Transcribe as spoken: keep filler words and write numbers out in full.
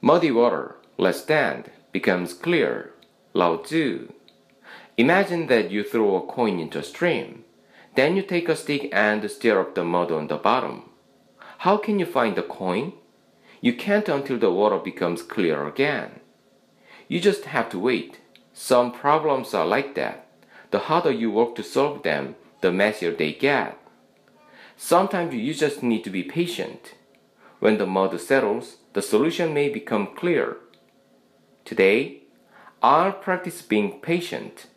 Muddy water, less stand, becomes clear. Lao Tzu. Imagine that you throw a coin into a stream. Then you take a stick and stir up the mud on the bottom. How can you find the coin? You can't until the water becomes clear again. You just have to wait. Some problems are like that. The harder you work to solve them, the messier they get. Sometimes you just need to be patient. When the mud settles, the solution may become clear. Today, I'll practice being patient